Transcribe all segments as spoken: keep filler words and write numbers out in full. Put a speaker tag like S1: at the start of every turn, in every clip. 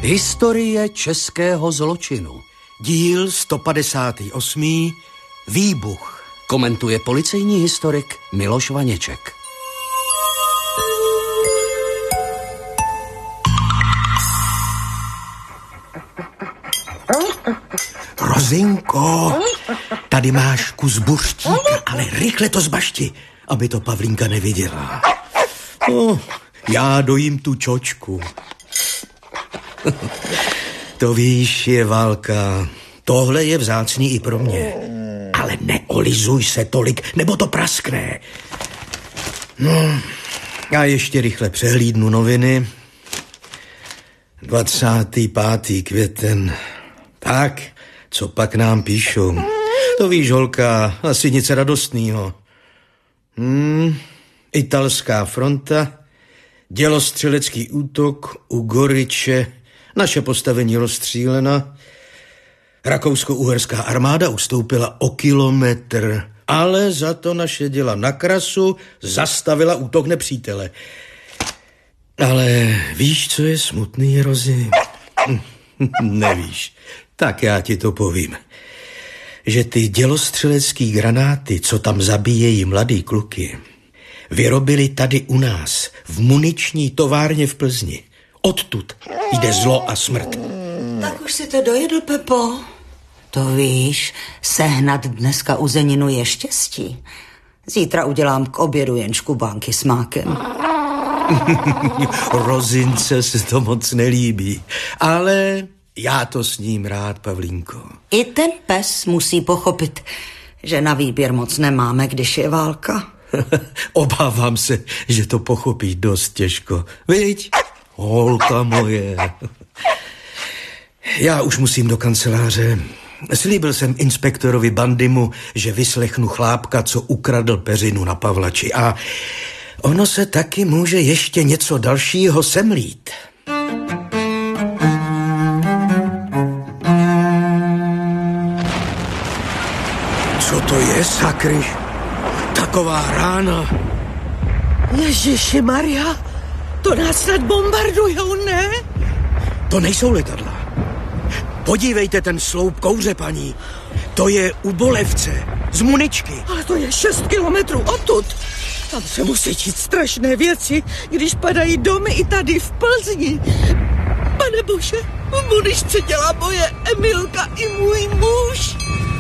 S1: Historie českého zločinu. Díl sto padesát osm. Výbuch. Komentuje policejní historik Miloš Vaněček. Rozinko, tady máš kus buřtíka, ale rychle to zbašti, aby to Pavlínka neviděla. Oh, já dojím tu čočku. To víš, je válka. Tohle je vzácný i pro mě. Ale neolizuj se tolik, nebo to praskne. No, já ještě rychle přehlídnu noviny. dvacátého pátého květen. Tak, co pak nám píšou? To víš, holka, asi nic radostného. Hmm, italská fronta, dělostřelecký útok u Goriče, naše postavení rozstřílena, rakousko-uherská armáda ustoupila o kilometr, ale za to naše děla na krasu zastavila útok nepřítele. Ale víš, co je smutný, Rozi? Nevíš, tak já ti to povím. Že ty dělostřelecký granáty, co tam zabíjejí mladý kluky, vyrobili tady u nás, v muniční továrně v Plzni. Odtud jde zlo a smrt.
S2: Tak už si to dojedl, Pepo. To víš, sehnat dneska uzeninu je štěstí. Zítra udělám k obědu jen škubánky s mákem.
S1: Rozince se to moc nelíbí, ale já to s ním rád, Pavlínko.
S2: I ten pes musí pochopit, že na výběr moc nemáme, když je válka.
S1: Obávám se, že to pochopí dost těžko. Viď? Holka moje. Já už musím do kanceláře. Slíbil jsem inspektorovi Bandymu, že vyslechnu chlápka, co ukradl peřinu na Pavlači. A ono se taky může ještě něco dalšího semlít. Co to je, sakry? Taková rána.
S3: Ježiši Maria, to nás snad bombardujou, ne?
S1: To nejsou letadla. Podívejte ten sloup kouře, paní. To je u Bolevce, z Muničky.
S3: Ale to je šest kilometrů odtud. Tam se musí dít strašné věci, když padají domy i tady v Plzni. Pane bože, v Muničce dělá moje Emilka i můj muž.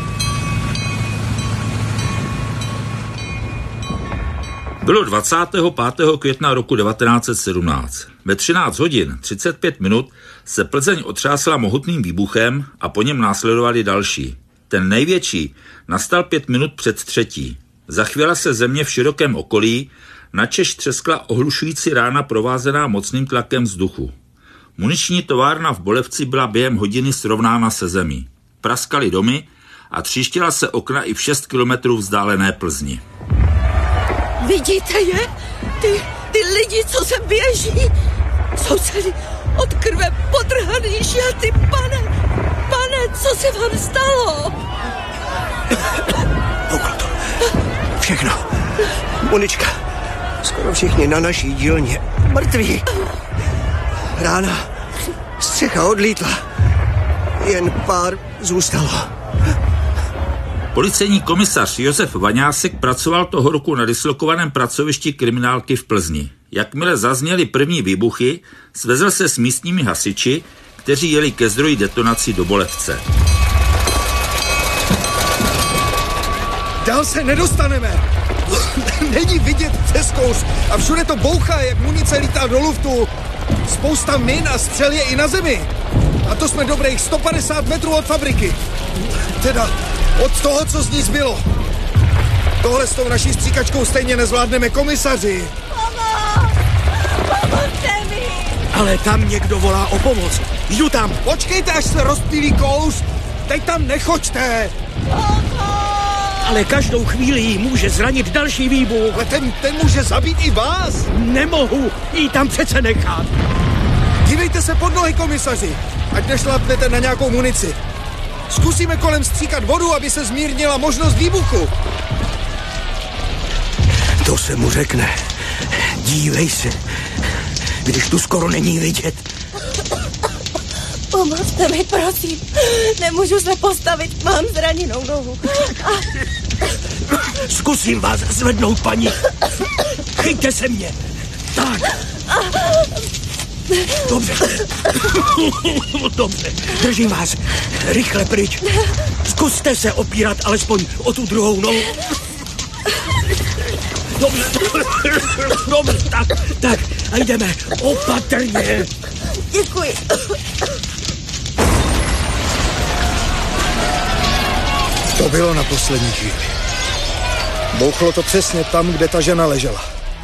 S4: Bylo dvacátého pátého května roku devatenáct set sedmnáct. Ve třináct hodin třicet pět minut se Plzeň otřásla mohutným výbuchem a po něm následovali další. Ten největší nastal pět minut před třetí. Zachvěla se země v širokém okolí, načež třeskla ohlušující rána provázená mocným tlakem vzduchu. Muniční továrna v Bolevci byla během hodiny srovnána se zemí. Praskaly domy a tříštila se okna i v šest kilometrů vzdálené Plzni.
S3: Vidíte je? Ty, ty lidi, co se běží, jsou celý od krve podrhaný šaty. Pane, pane, co se vám stalo?
S1: Pouklo to. Všechno. Munička. Skoro všichni na naší dílně mrtví. Rána. Střecha odlítla. Jen pár zůstalo.
S4: Policejní komisař Josef Vaňásek pracoval toho roku na dislokovaném pracovišti kriminálky v Plzni. Jakmile zazněly první výbuchy, svezl se s místními hasiči, kteří jeli ke zdroji detonací do Bolevce.
S5: Dál se nedostaneme. Není vidět přes kous a všude to bouchá, jak munice lítá do luftu. Spousta min a střel je i na zemi. A to jsme dobrých sto padesát metrů od fabriky. Teda od toho, co z ní zbylo. Tohle s tou naší stříkačkou stejně nezvládneme, komisaři.
S3: Mama! Pomozte mi!
S1: Ale tam někdo volá o pomoc. Jdu tam.
S5: Počkejte, až se rozptýlí kous. Teď tam nechoďte.
S1: Ale každou chvíli jí může zranit další výbuch.
S5: Ale ten, ten může zabít i vás.
S1: Nemohu jí tam přece nechat.
S5: Dívejte se pod nohy, komisaři. Ať nešlapnete na nějakou munici. Zkusíme kolem stříkat vodu, aby se zmírnila možnost výbuchu.
S1: To se mu řekne. Dívej se, když tu skoro není vidět.
S3: Pomozte mi, prosím. Nemůžu se postavit, mám zraněnou nohu. A...
S1: Zkusím vás zvednout, paní. Chyťte se mě. Tak. Dobře. Dobře, držím vás. Rychle pryč. Zkuste se opírat alespoň o tu druhou nohu. Dobře. Dobře, tak, tak. A jdeme opatrně.
S3: Děkuji.
S5: To bylo na poslední chvíli. Bouchlo to přesně tam, kde ta žena ležela.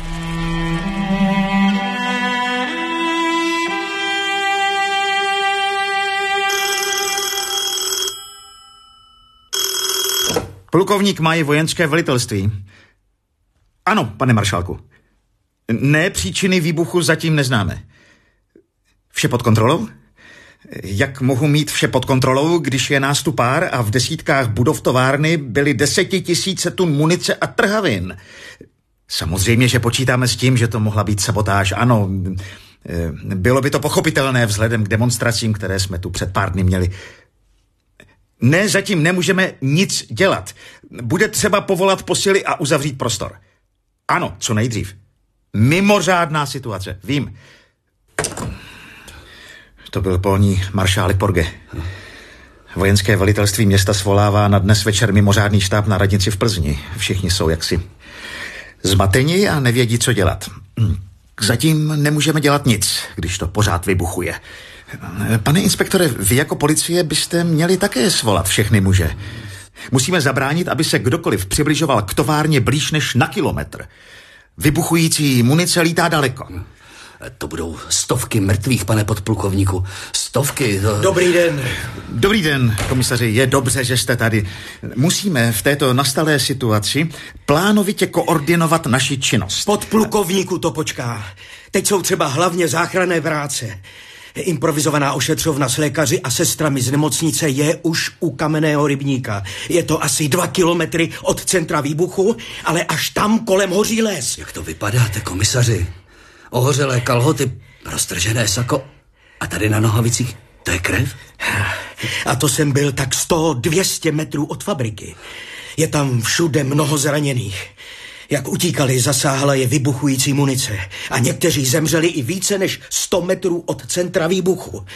S6: Plukovník Maj, vojenské velitelství. Ano, pane maršálku. Ne, příčiny výbuchu zatím neznáme. Vše pod kontrolou? Jak mohu mít vše pod kontrolou, když je nás tu pár a v desítkách budov továrny byly desetitisíce tun munice a trhavin? Samozřejmě, že počítáme s tím, že to mohla být sabotáž. Ano, bylo by to pochopitelné vzhledem k demonstracím, které jsme tu před pár dny měli. Ne, zatím nemůžeme nic dělat. Bude třeba povolat posily a uzavřít prostor. Ano, co nejdřív. Mimořádná situace, vím. To byl polní maršálek Porge. Vojenské velitelství města svolává na dnes večer mimořádný štáb na radnici v Plzni. Všichni jsou jaksi zmateni a nevědí, co dělat. Zatím nemůžeme dělat nic, když to pořád vybuchuje. Pane inspektore, vy jako policie byste měli také svolat všechny muže. Musíme zabránit, aby se kdokoliv přibližoval k továrně blíž než na kilometr. Vybuchující munice lítá daleko.
S7: To budou stovky mrtvých, pane podplukovníku. Stovky. To...
S1: Dobrý den.
S6: Dobrý den, komisaři. Je dobře, že jste tady. Musíme v této nastalé situaci plánovitě koordinovat naši činnost.
S1: Podplukovníku to počká. Teď jsou třeba hlavně záchranné práce. Improvizovaná ošetřovna s lékaři a sestrami z nemocnice je už u Kamenného rybníka. Je to asi dva kilometry od centra výbuchu, ale až tam kolem hoří les.
S7: Jak to vypadáte, komisaři? Ohořelé kalhoty, roztržené sako a tady na nohavicích, to je krev?
S1: A to jsem byl tak sto dvě stě metrů od fabriky. Je tam všude mnoho zraněných. Jak utíkali, zasáhla je vybuchující munice. A někteří zemřeli i více než sto metrů od centra výbuchu.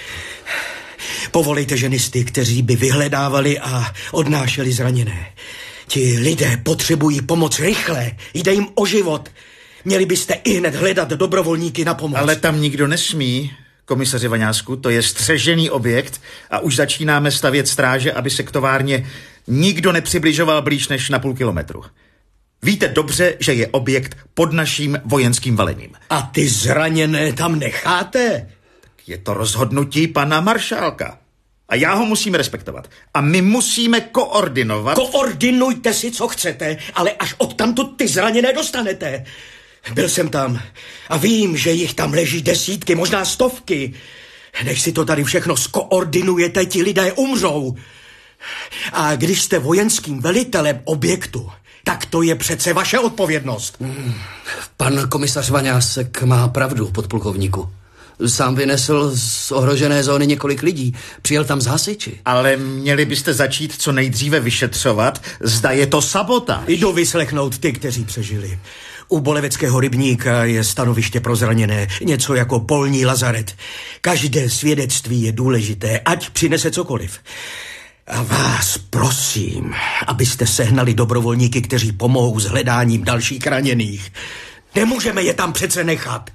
S1: Povolejte ženisty, kteří by vyhledávali a odnášeli zraněné. Ti lidé potřebují pomoc rychle. Jde jim o život. Měli byste i hned hledat dobrovolníky na pomoc.
S6: Ale tam nikdo nesmí, komisaři Vaňásku, to je střežený objekt a už začínáme stavět stráže, aby se k továrně nikdo nepřibližoval blíž než na půl kilometru. Víte dobře, že je objekt pod naším vojenským velením.
S1: A ty zraněné tam necháte?
S6: Je to rozhodnutí pana maršálka. A já ho musím respektovat. A my musíme koordinovat...
S1: Koordinujte si, co chcete, ale až odtamtud ty zraněné dostanete. Byl jsem tam a vím, že jich tam leží desítky, možná stovky. Než si to tady všechno skoordinujete, ti lidé umřou. A když jste vojenským velitelem objektu, tak to je přece vaše odpovědnost.
S7: Hmm. Pan komisař Vaňásek má pravdu, podplukovníku. Sám vynesl z ohrožené zóny několik lidí. Přijel tam z hasiči.
S6: Ale měli byste začít co nejdříve vyšetřovat, zda je to sabota.
S1: Jdu vyslechnout ty, kteří přežili. U Boleveckého rybníka je stanoviště pro zraněné, něco jako polní lazaret. Každé svědectví je důležité, ať přinese cokoliv. A vás prosím, abyste sehnali dobrovolníky, kteří pomohou s hledáním dalších raněných. Nemůžeme je tam přece nechat.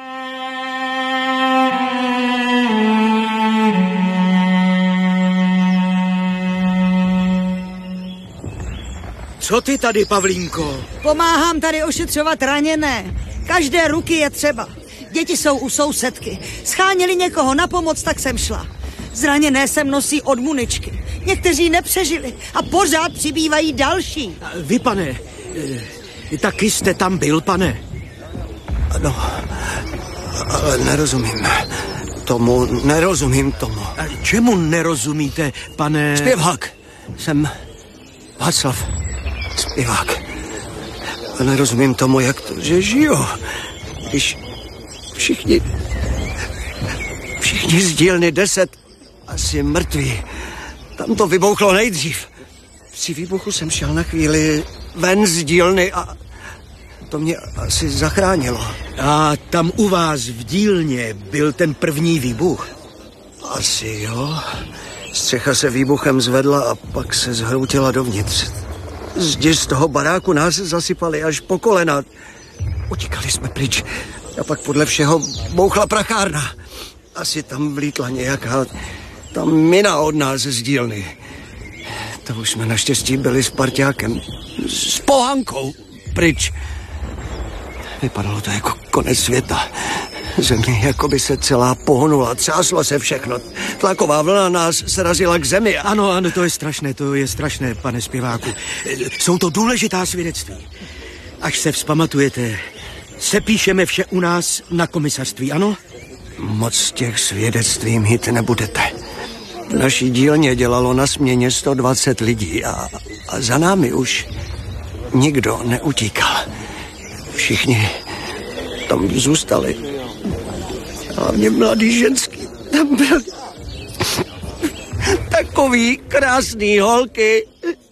S1: Co ty tady, Pavlínko?
S2: Pomáhám tady ošetřovat raněné. Každé ruky je třeba. Děti jsou u sousedky. Scháněli někoho na pomoc, tak jsem šla. Zraněné sem nosí od muničky. Někteří nepřežili a pořád přibývají další.
S1: Vy, pane, taky jste tam byl, pane?
S8: No, ale nerozumím tomu, nerozumím tomu.
S1: A čemu nerozumíte, pane...
S8: Zpěvák. Jsem Václav. Zpěvák. A nerozumím tomu, jak to, že žiju. Když všichni... Všichni z dílny deset asi mrtví. Tam to vybouchlo nejdřív. Při výbuchu jsem šel na chvíli ven z dílny a to mě asi zachránilo.
S1: A tam u vás v dílně byl ten první výbuch?
S8: Asi jo. Střecha se výbuchem zvedla a pak se zhroutila dovnitř. Zdi z toho baráku nás zasypali až po kolena. Utíkali jsme pryč a pak podle všeho bouchla prachárna. Asi tam vlítla nějaká ta mina od nás z dílny. To už jsme naštěstí byli s parťákem, s pohankou pryč. Vypadalo to jako konec světa. Země jako by se celá pohnula, třáslo se všechno. Tlaková vlna nás srazila k zemi. A...
S1: Ano, ano, to je strašné, to je strašné, pane zpěváku. Jsou to důležitá svědectví. Až se vzpamatujete, sepíšeme vše u nás na komisařství, ano?
S8: Moc těch svědectví mít nebudete. V naší dílně dělalo na směně sto dvacet lidí a, a za námi už nikdo neutíkal. Všichni tam zůstali. Hlavně mladý ženský tam byl. Takový krásný holky.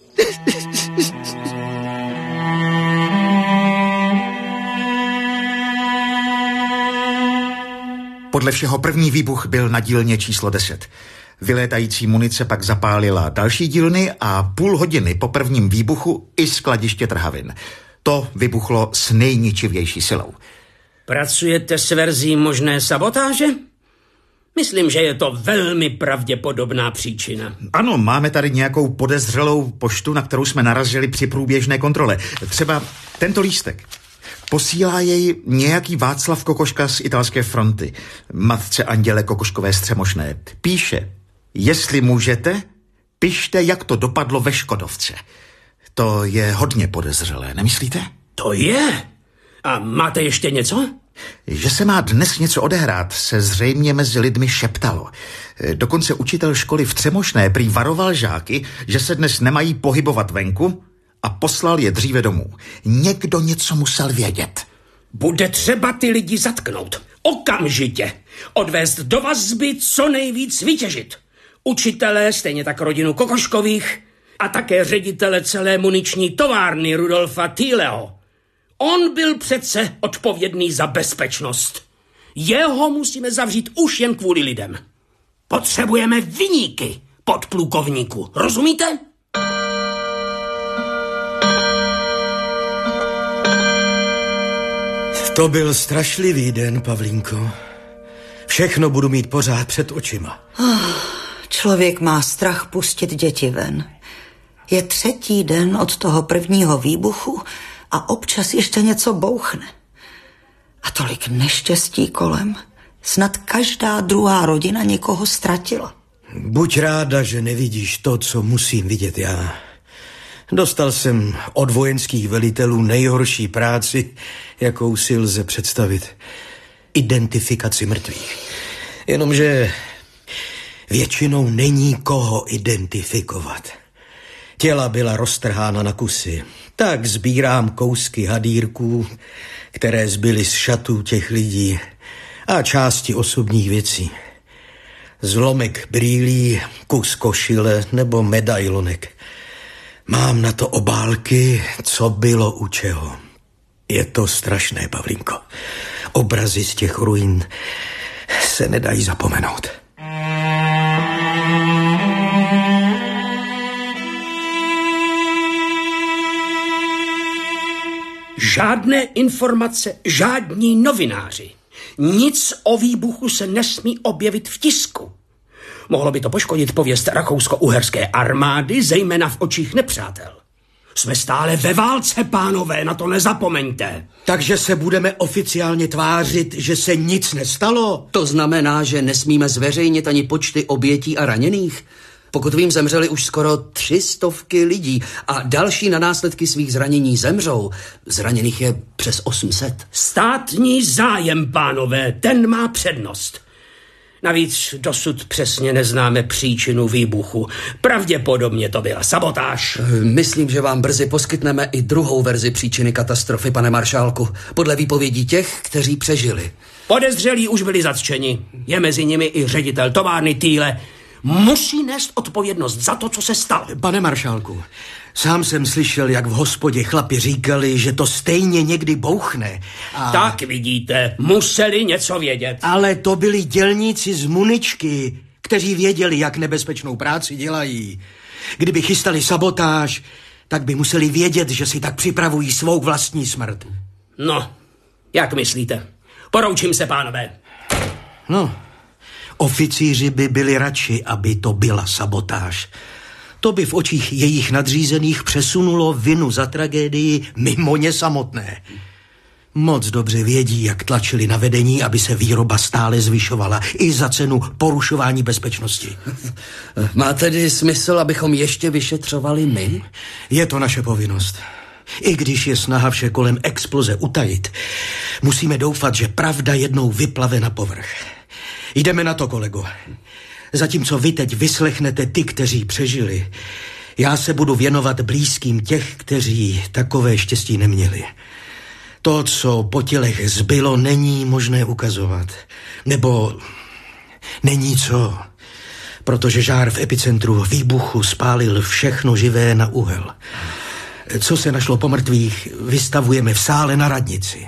S6: Podle všeho první výbuch byl na dílně číslo deset. Vylétající munice pak zapálila další dílny a půl hodiny po prvním výbuchu i skladiště trhavin. To vybuchlo s nejničivější silou.
S9: Pracujete s verzí možné sabotáže? Myslím, že je to velmi pravděpodobná příčina.
S6: Ano, máme tady nějakou podezřelou poštu, na kterou jsme narazili při průběžné kontrole. Třeba tento lístek. Posílá jej nějaký Václav Kokoška z italské fronty, matce Anděle Kokoškové Střemošné. Píše, jestli můžete, pište, jak to dopadlo ve Škodovce. To je hodně podezřelé, nemyslíte?
S9: To je. A máte ještě něco?
S6: Že se má dnes něco odehrát, se zřejmě mezi lidmi šeptalo. Dokonce učitel školy v Třemošné prý varoval žáky, že se dnes nemají pohybovat venku a poslal je dříve domů. Někdo něco musel vědět.
S9: Bude třeba ty lidi zatknout. Okamžitě. Odvést do vazby, co nejvíc vytěžit. Učitelé, stejně tak rodinu Kokoškových a také ředitele celé muniční továrny Rudolfa Thieleho. On byl přece odpovědný za bezpečnost. Jeho musíme zavřít už jen kvůli lidem. Potřebujeme viníky, podplukovníku. Rozumíte?
S1: To byl strašlivý den, Pavlínko. Všechno budu mít pořád před očima.
S2: Oh, člověk má strach pustit děti ven. Je třetí den od toho prvního výbuchu a občas ještě něco bouchne. A tolik neštěstí kolem. Snad každá druhá rodina někoho ztratila.
S1: Buď ráda, že nevidíš to, co musím vidět já. Dostal jsem od vojenských velitelů nejhorší práci, jakou si lze představit. Identifikaci mrtvých. Jenomže většinou není koho identifikovat. Těla byla roztrhána na kusy. Tak sbírám kousky hadýrků, které zbyly z šatů těch lidí a části osobních věcí. Zlomek brýlí, kus košile nebo medailonek. Mám na to obálky, co bylo u čeho. Je to strašné, Pavlínko. Obrazy z těch ruin se nedají zapomenout.
S9: Žádné informace, žádní novináři. Nic o výbuchu se nesmí objevit v tisku. Mohlo by to poškodit pověst rakousko-uherské armády, zejména v očích nepřátel. Jsme stále ve válce, pánové, na to nezapomeňte.
S1: Takže se budeme oficiálně tvářit, že se nic nestalo?
S7: To znamená, že nesmíme zveřejnit ani počty obětí a raněných? Pokud vím, zemřeli už skoro tři stovky lidí a další na následky svých zranění zemřou. Zraněných je přes osm set.
S9: Státní zájem, pánové, ten má přednost. Navíc dosud přesně neznáme příčinu výbuchu. Pravděpodobně to byla sabotáž.
S7: Myslím, že vám brzy poskytneme i druhou verzi příčiny katastrofy, pane maršálku, podle výpovědí těch, kteří přežili.
S9: Podezřelí už byli zatčeni. Je mezi nimi i ředitel továrny Thiele. musí nést odpovědnost za to, co se stalo.
S1: Pane maršálku, sám jsem slyšel, jak v hospodě chlapi říkali, že to stejně někdy bouchne. A...
S9: Tak vidíte, museli něco vědět.
S1: Ale to byli dělníci z muničky, kteří věděli, jak nebezpečnou práci dělají. Kdyby chystali sabotáž, tak by museli vědět, že si tak připravují svou vlastní smrt.
S9: No, jak myslíte? Poroučím se, pánové.
S1: No, oficíři by byli radši, aby to byla sabotáž. To by v očích jejich nadřízených přesunulo vinu za tragédii mimo ně samotné. Moc dobře vědí, jak tlačili na vedení, aby se výroba stále zvyšovala, i za cenu porušování bezpečnosti.
S7: Má tedy smysl, abychom ještě vyšetřovali my?
S1: Je to naše povinnost. I když je snaha vše kolem exploze utajit, musíme doufat, že pravda jednou vyplave na povrch. Jdeme na to, kolego. Zatímco vy teď vyslechnete ty, kteří přežili, já se budu věnovat blízkým těch, kteří takové štěstí neměli. To, co po tělech zbylo, není možné ukazovat. Nebo není co, protože žár v epicentru výbuchu spálil všechno živé na uhel. Co se našlo po mrtvých, vystavujeme v sále na radnici.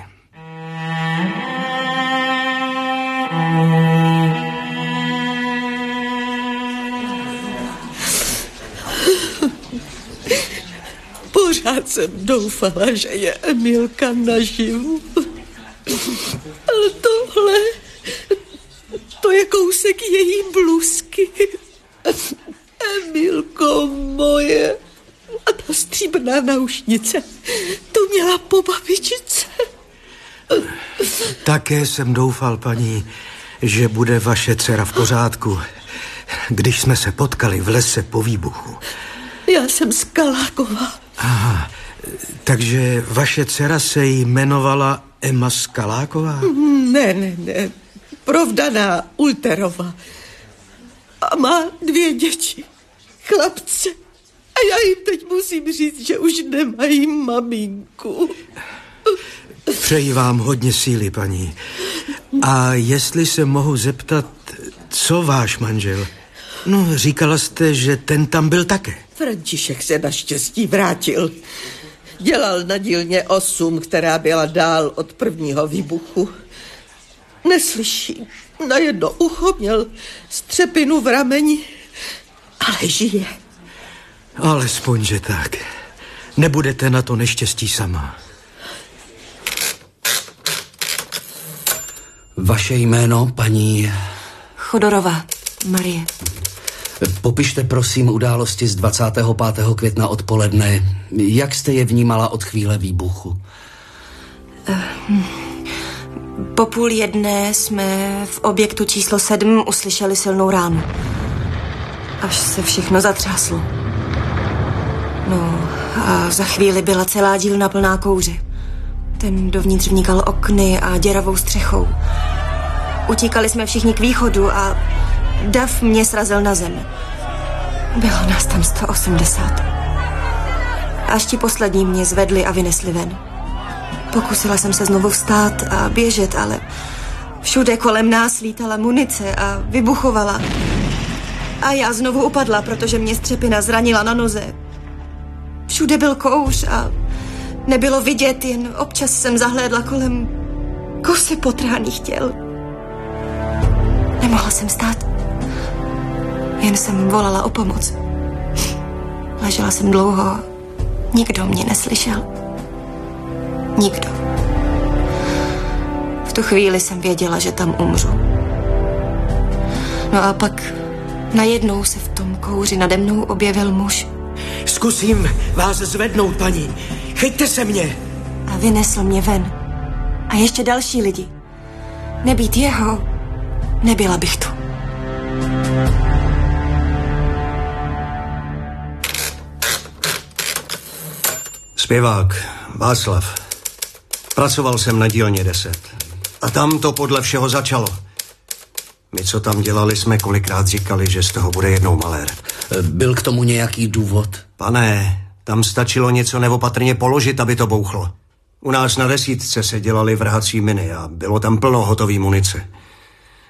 S3: Pořád jsem doufala, že je Emilka naživu. Ale tohle, to je kousek její bluzky. Emilko moje. A ta stříbrná náušnice, to měla po babičce.
S1: Také jsem doufal, paní, že bude vaše dcera v pořádku, když jsme se potkali v lese po výbuchu.
S3: Já jsem Skaláková.
S1: Aha, takže vaše dcera se jmenovala Emma Skaláková?
S3: Ne, ne, ne, provdaná Ulterová. A má dvě děti, chlapce. A já jim teď musím říct, že už nemají maminku.
S1: Přeji vám hodně síly, paní. A jestli se mohu zeptat, co váš manžel? No, říkala jste, že ten tam byl také.
S3: František se naštěstí vrátil. Dělal na dílně osm, která byla dál od prvního výbuchu. Neslyší. Na jedno ucho měl střepinu v rameni, ale žije.
S1: Alespoň, že tak. Nebudete na to neštěstí sama.
S7: Vaše jméno, paní...
S10: Chodorová, Marie.
S7: Popište prosím události z dvacátého pátého května odpoledne. Jak jste je vnímala od chvíle výbuchu?
S10: Po půl jedné jsme v objektu číslo sedm uslyšeli silnou ránu. Až se všechno zatřáslo. No a za chvíli byla celá dílna plná kouře. Ten dovnitř vnikal okny a děravou střechou. Utíkali jsme všichni k východu a dav mě srazil na zem. Bylo nás tam sto osmdesát. Až ti poslední mě zvedli a vynesli ven. Pokusila jsem se znovu vstát a běžet, ale všude kolem nás lítala munice a vybuchovala. A já znovu upadla, protože mě střepina zranila na noze. Všude byl kouř a nebylo vidět, jen občas jsem zahlédla kolem kusy potrhaných těl. Nemohla jsem stát. Jen jsem volala o pomoc. Ležela jsem dlouho. Nikdo mě neslyšel. Nikdo. V tu chvíli jsem věděla, že tam umřu. No a pak najednou se v tom kouři nade mnou objevil muž.
S1: Zkusím vás zvednout, paní. Chyťte se mě.
S10: A vynesl mě ven. A ještě další lidi. Nebýt jeho, nebyla bych tu.
S8: Zpěvák Václav. Pracoval jsem na dílně deset. A tam to podle všeho začalo. My, co tam dělali, jsme kolikrát říkali, že z toho bude jednou malér.
S7: Byl k tomu nějaký důvod?
S8: Pane, tam stačilo něco neopatrně položit, aby to bouchlo. U nás na desítce se dělaly vrhací miny a bylo tam plno hotový munice.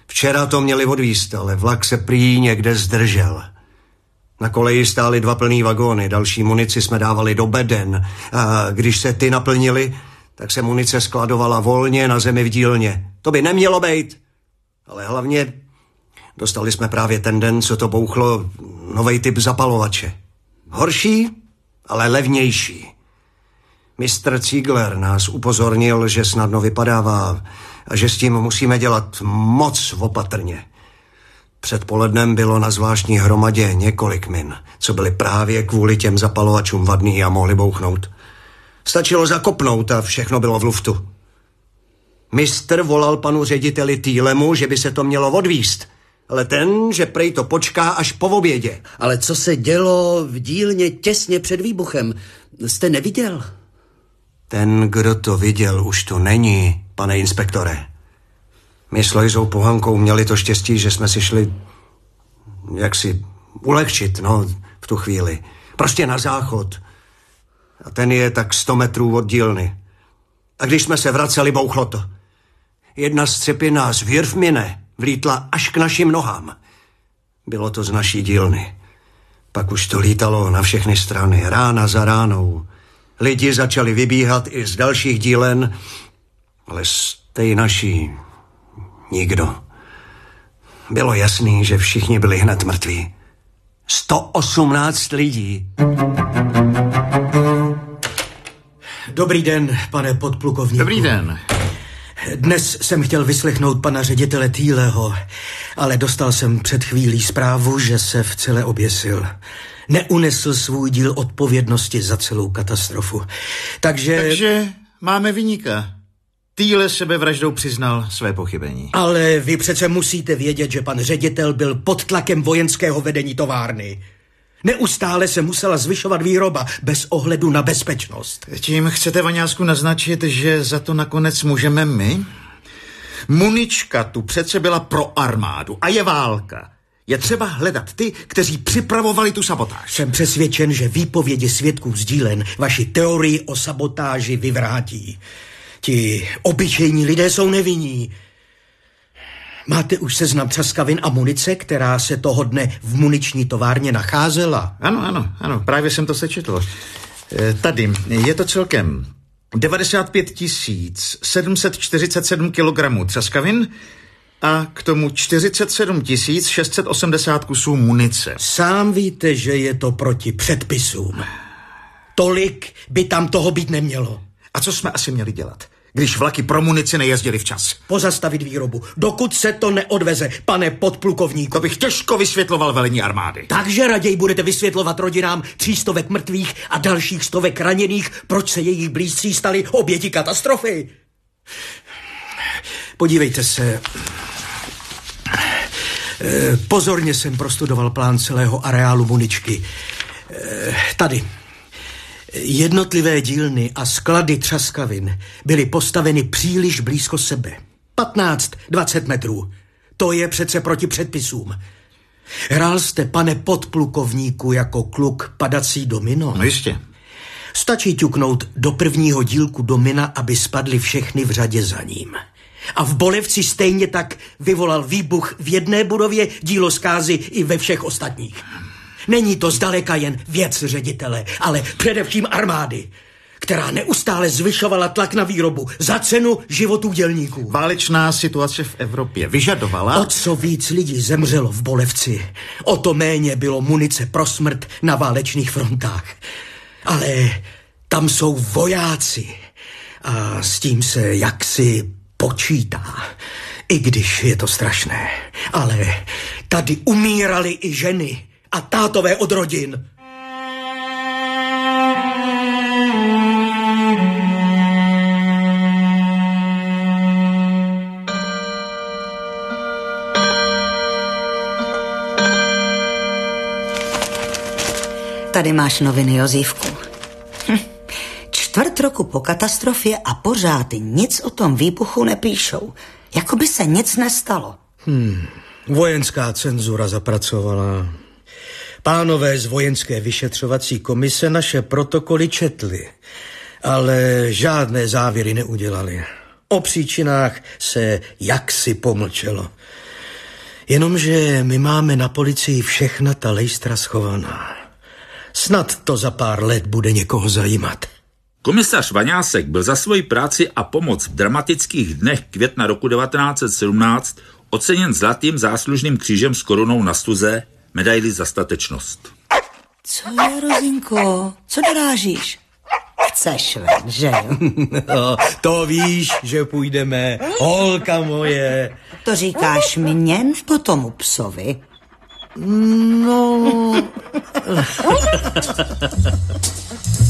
S8: Včera to měli odvízt, ale vlak se prý někde zdržel. Na koleji stály dva plný vagóny, další munici jsme dávali do beden a když se ty naplnily, tak se munice skladovala volně na zemi v dílně. To by nemělo být, ale hlavně dostali jsme právě ten den, co to bouchlo, novej typ zapalovače. Horší, ale levnější. mistr Ziegler nás upozornil, že snadno vypadává a že s tím musíme dělat moc opatrně. Předpolednem bylo na zvláštní hromadě několik min, co byly právě kvůli těm zapalovačům vadný a mohli bouchnout. Stačilo zakopnout a všechno bylo v luftu. Mistr volal panu řediteli Týlemu, že by se to mělo odvízt, ale ten, že prej to počká až po obědě.
S7: Ale co se dělo v dílně těsně před výbuchem, jste neviděl?
S8: Ten, kdo to viděl, už tu není, pane inspektore. My s Lojzou Pohankou měli to štěstí, že jsme si šli jaksi ulehčit, no, v tu chvíli. Prostě na záchod. A ten je tak sto metrů od dílny. A když jsme se vraceli, bouchlo to. Jedna střepina z Wirfmine vlítla až k našim nohám. Bylo to z naší dílny. Pak už to lítalo na všechny strany, rána za ránou. Lidi začali vybíhat i z dalších dílen, ale z té naší nikdo. Bylo jasný, že všichni byli hned mrtví. sto osmnáct lidí.
S1: Dobrý den, pane podplukovníku.
S6: Dobrý den.
S1: Dnes jsem chtěl vyslechnout pana ředitele Týleho, ale dostal jsem před chvílí zprávu, že se v celé oběsil. Neunesl svůj díl odpovědnosti za celou katastrofu. Takže...
S6: Takže máme viníka. Týle sebevraždou přiznal své pochybení.
S1: Ale vy přece musíte vědět, že pan ředitel byl pod tlakem vojenského vedení továrny. Neustále se musela zvyšovat výroba bez ohledu na bezpečnost.
S6: Tím chcete, Vaňásku, naznačit, že za to nakonec můžeme my? Munička tu přece byla pro armádu a je válka. Je třeba hledat ty, kteří připravovali tu sabotáž.
S1: Jsem přesvědčen, že výpovědi svědků z dílen vaši teorii o sabotáži vyvrátí. Ti obyčejní lidé jsou nevinní. Máte už seznam třaskavin a munice, která se toho dne v muniční továrně nacházela?
S6: Ano, ano, ano, právě jsem to sečetl. E, tady je to celkem devadesát pět tisíc sedm set čtyřicet sedm kilogramů třaskavin a k tomu čtyřicet sedm tisíc šest set osmdesát kusů munice.
S1: Sám víte, že je to proti předpisům. Tolik by tam toho být nemělo.
S6: A co jsme asi měli dělat, když vlaky pro munici nejezdili včas?
S1: Pozastavit výrobu, dokud se to neodveze, pane podplukovníku.
S6: To bych těžko vysvětloval velení armády.
S1: Takže raději budete vysvětlovat rodinám třístovek mrtvých a dalších stovek raněných, proč se jejich blízcí stali oběti katastrofy. Podívejte se. Pozorně jsem prostudoval plán celého areálu muničky. Tady. Jednotlivé dílny a sklady třaskavin byly postaveny příliš blízko sebe. patnáct dvacet metrů. To je přece proti předpisům. Hrál jste, pane podplukovníku, jako kluk padací domino?
S6: No jistě.
S1: Stačí ťuknout do prvního dílku domina, aby spadly všechny v řadě za ním. A v Bolevci stejně tak vyvolal výbuch v jedné budově, dílo zkázy i ve všech ostatních. Není to zdaleka jen věc ředitele, ale především armády, která neustále zvyšovala tlak na výrobu za cenu životů dělníků.
S6: Válečná situace v Evropě vyžadovala...
S1: O co víc lidí zemřelo v Bolevci, o to méně bylo munice pro smrt na válečných frontách. Ale tam jsou vojáci a s tím se jaksi počítá. I když je to strašné. Ale tady umírali i ženy a tátové od rodin.
S2: Tady máš noviny, Jozívku. Hm. Čtvrt roku po katastrofě a pořád nic o tom výbuchu nepíšou. Jako by se nic nestalo.
S1: Hmm. Vojenská cenzura zapracovala. Pánové z vojenské vyšetřovací komise naše protokoly četli, ale žádné závěry neudělali. O příčinách se jaksi pomlčelo. Jenomže my máme na policii všechna ta lejstra schovaná. Snad to za pár let bude někoho zajímat.
S4: Komisař Vaňásek byl za svoji práci a pomoc v dramatických dnech května roku devatenáct set sedmnáct oceněn zlatým záslužným křížem s korunou na stuze, medaili za statečnost.
S2: Co je, Rozinko? Co dorážíš? Chceš ven, že?
S1: No, to víš, že půjdeme, holka moje.
S2: To říkáš mně nebo tomu psovi?
S1: No...